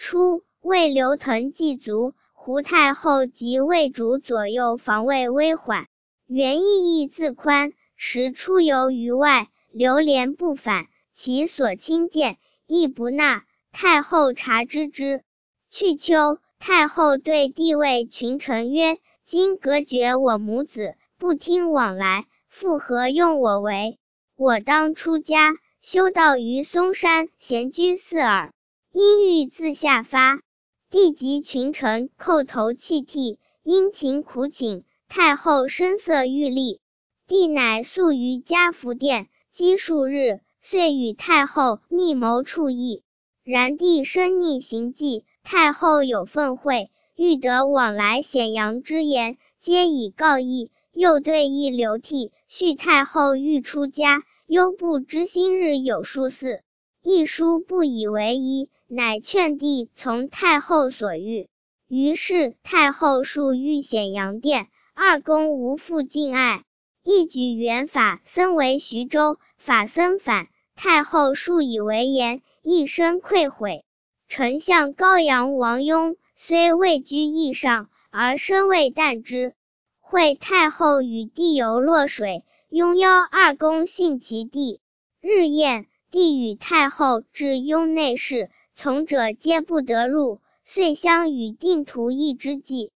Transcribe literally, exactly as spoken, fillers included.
初，魏刘滕既卒，胡太后及魏主左右防卫微缓，袁义义自宽，时出游于外，流连不返，其所亲见，亦不纳。太后察知之。去秋，太后对帝位群臣曰：今隔绝我母子，不听往来，复何用我为？我当出家，修道于嵩山，闲居寺耳。因欲自下发。帝及群臣叩头泣涕，殷勤苦请，太后声色欲厉。帝乃宿于嘉福殿，积数日，遂与太后密谋处议。然帝生逆行迹，太后有愤恚，欲得往来显扬之言，皆以告议。又对议流涕，续太后欲出家，忧不知今日有数嗣。一书不以为宜，乃劝帝从太后所欲。于是太后数欲显阳殿，二宫无复敬爱。一举元法僧为徐州，法僧反，太后数以为言，一生愧悔。丞相高阳王雍虽位居义上，而身未惮之。会太后与帝游洛水，雍邀二宫幸其地。日宴，帝与太后至雍内室，从者皆不得入，遂相与定图议之计。